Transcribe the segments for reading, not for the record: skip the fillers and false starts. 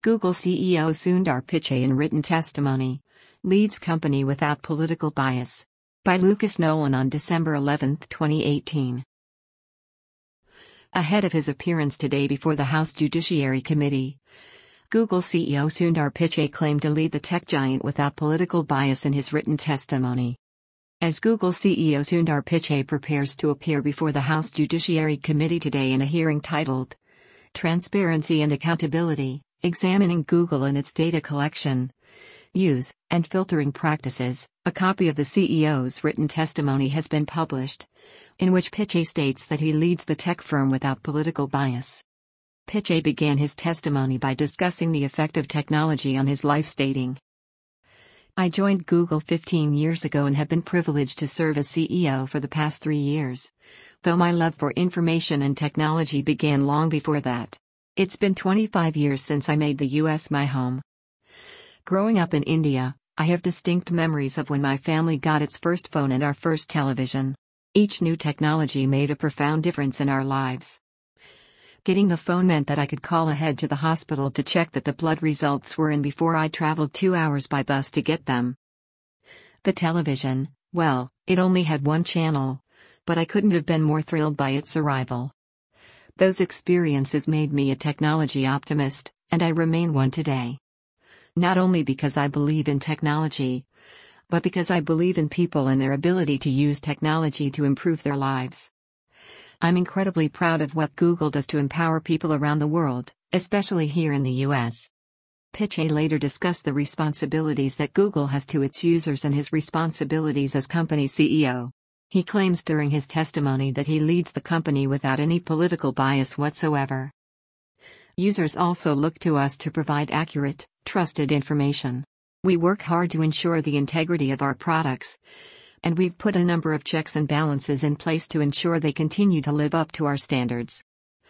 Google CEO Sundar Pichai in written testimony. Leads company without political bias. By Lucas Nolan on December 11, 2018. Ahead of his appearance today before the House Judiciary Committee, Google CEO Sundar Pichai claimed to lead the tech giant without political bias in his written testimony. As Google CEO Sundar Pichai prepares to appear before the House Judiciary Committee today in a hearing titled Transparency and Accountability, Examining Google and its Data Collection, Use, and Filtering Practices, a copy of the CEO's written testimony has been published, in which Pichai states that he leads the tech firm without political bias. Pichai began his testimony by discussing the effect of technology on his life, stating, "I joined Google 15 years ago and have been privileged to serve as CEO for the past 3 years, though my love for information and technology began long before that. It's been 25 years since I made the US my home. Growing up in India, I have distinct memories of when my family got its first phone and our first television. Each new technology made a profound difference in our lives. Getting the phone meant that I could call ahead to the hospital to check that the blood results were in before I traveled 2 hours by bus to get them. The television, well, it only had one channel, but I couldn't have been more thrilled by its arrival. Those experiences made me a technology optimist, and I remain one today. Not only because I believe in technology, but because I believe in people and their ability to use technology to improve their lives. I'm incredibly proud of what Google does to empower people around the world, especially here in the US." Pichai later discussed the responsibilities that Google has to its users and his responsibilities as company CEO. He claims during his testimony that he leads the company without any political bias whatsoever. "Users also look to us to provide accurate, trusted information. We work hard to ensure the integrity of our products, and we've put a number of checks and balances in place to ensure they continue to live up to our standards.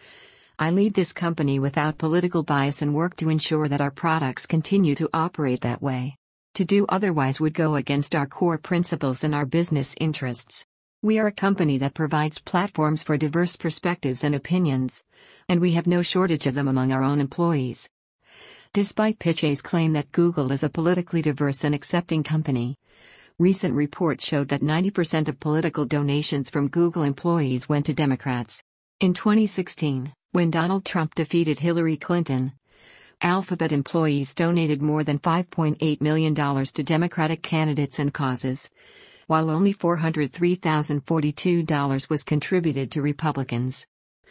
I lead this company without political bias and work to ensure that our products continue to operate that way. To do otherwise would go against our core principles and our business interests. We are a company that provides platforms for diverse perspectives and opinions, and we have no shortage of them among our own employees." Despite Pichai's claim that Google is a politically diverse and accepting company, recent reports showed that 90% of political donations from Google employees went to Democrats. In 2016, when Donald Trump defeated Hillary Clinton, Alphabet employees donated more than $5.8 million to Democratic candidates and causes, while only $403,042 was contributed to Republicans.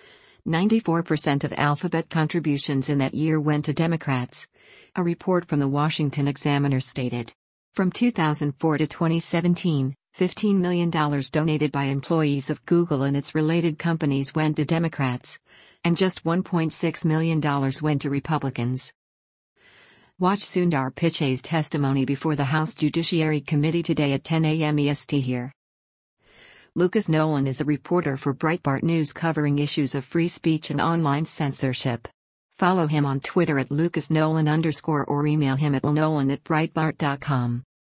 94% of Alphabet contributions in that year went to Democrats, a report from the Washington Examiner stated. From 2004 to 2017, $15 million donated by employees of Google and its related companies went to Democrats, and just $1.6 million went to Republicans. Watch Sundar Pichai's testimony before the House Judiciary Committee today at 10 a.m. EST here. Lucas Nolan is a reporter for Breitbart News covering issues of free speech and online censorship. Follow him on Twitter at @LucasNolan_ or email him at lnolan@breitbart.com.